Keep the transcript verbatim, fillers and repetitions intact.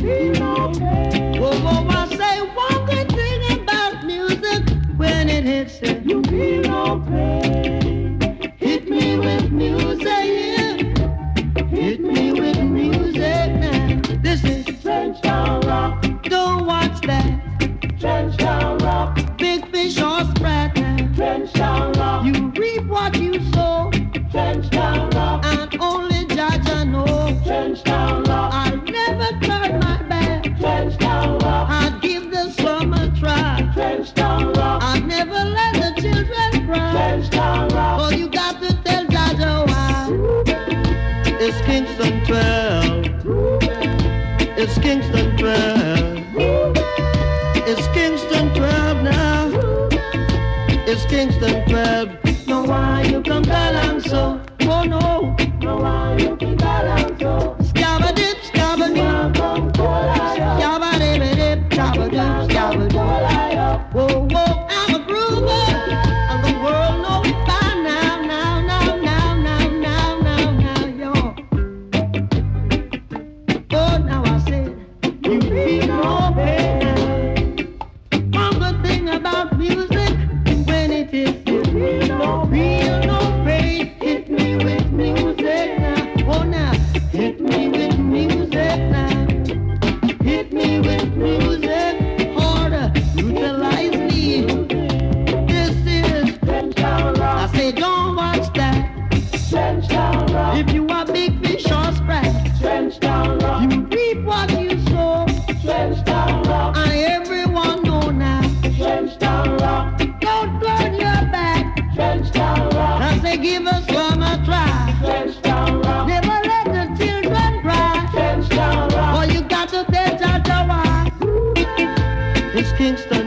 feel no pain. Whoa, whoa, I say one good thing about music, when it hits it, You feel no pain. hit me with music, yeah. Hit me with music now. This is Trench Town Rock, don't watch that. Trench Town Rock, Big fish or sprat now. Trench Town Rock, You reap what you sow, Trench Town Rock, and only Jaja know. Trench Town Rock, I never turn my back. Trench Town Rock, I'd give the slum a try. Trench Town Rock, I'd never let the children cry. Trench Town Rock. Oh, you got to tell Jaja why. It's Kingston twelve. It's Kingston twelve. It's Kingston twelve now. It's Kingston twelve. No, why you come down so? Oh no. No, why you think I'm so? Scabba-dip, scabba-dip. Come Polaya, Scabba-dip-dip, scabba-dip, scabba-dip. Whoa, whoa, I'm a groover. And the world knows by now, now, now, now, now, now, now, now, y'all. Oh, now I said, you feel no pain. One good thing about music, when it is, you feel no feel no pain. Hit me with music now. Oh, now, hit me with music now. Hit me with music harder. Utilize me. This is Trench Town I Rock, say don't watch that. Trench Town Rock, If you are big fish or sprat, Trench Town Rock, you reap what you sow. Trench Town Rock, And everyone know now. Trench Town Rock, Don't turn your back. Trench Town Rock, I say give us some a try. Trench Town Rock, Never let the children cry. Trench Town Rock. Oh, you got to tell Jaja why. It's Kingston